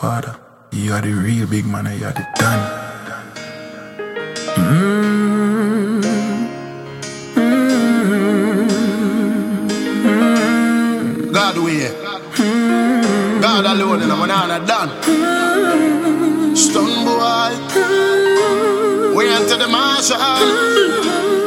Father. You are the real big man and you are the done. God way. God alone and I'm not done. Stone boy. We enter the marshal.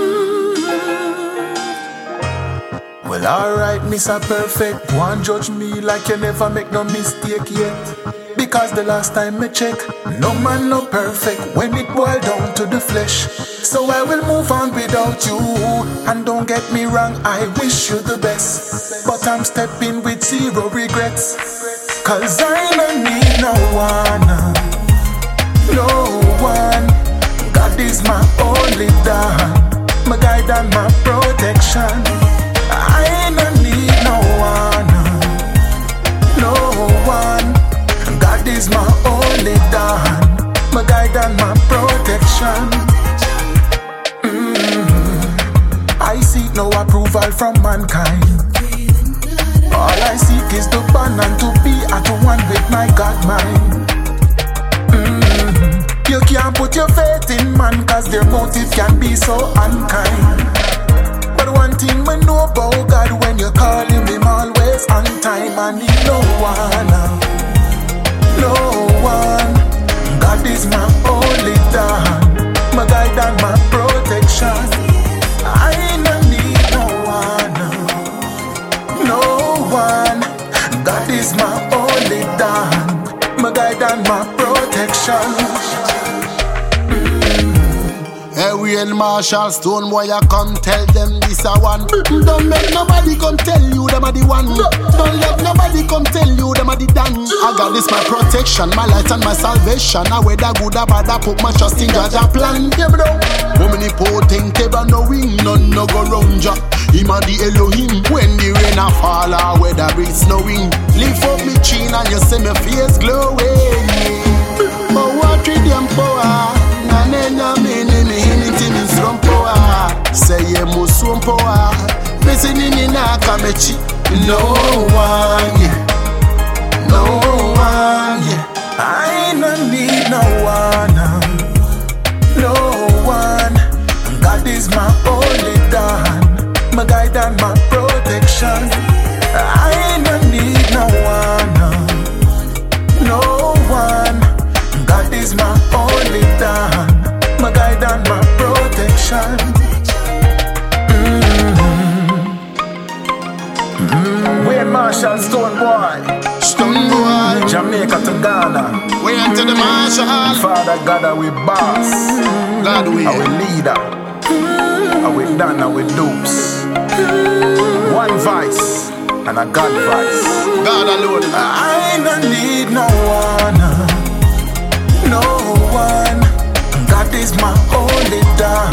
Well, alright, Mr. Perfect. One judge me like you never make no mistake yet. Because the last time I check, no man no perfect when it boil down to the flesh. So I will move on without you. And don't get me wrong, I wish you the best. But I'm stepping with zero regrets. Cause I don't need no one. No one. God is my only dad, my guide and my protection. I don't need no one. No one. God is my only dad, my guide and my protection. I seek no approval from mankind. All I seek is the bond and to be at one with my God mind. You can't put your faith in man, cause their motive can be so unkind. But one thing we know about God, when you call him always on time. I need no one. No one. God is my only dad, my guide and my protection. I don't need no one. No one. God is my only dad, my guide and my protection. Hey, we and Marshall Stone boy, I come tell them this a one. Don't make nobody come tell you them are the one. Don't let nobody come tell you them are the done. I got this my protection, my light and my salvation. I whether good or bad, I put my trust in Jaja plan. Omnipotent, ever knowing, none no go round ya. Him a the Elohim. When the rain a fall or whether it's snowing, lift up me chin and you see me face glowing. But what with them power? Nanena mene me from power. Say ye musum power. Missing in na kamechi. No one, yeah. No one, yeah. I don't need no one. No one. God is my only dad, my guide and my protection. I don't need no one. No one. God is my only dad, my guide and my protection. We're Marshall Stone boy. Stone boy. Jamaica to Ghana. We enter the Marshall. Father God, are we boss? God we. Are we leader? Are we done? Are we dupes? One voice and a God voice. God alone. I don't need no one. No one. God is my only dad,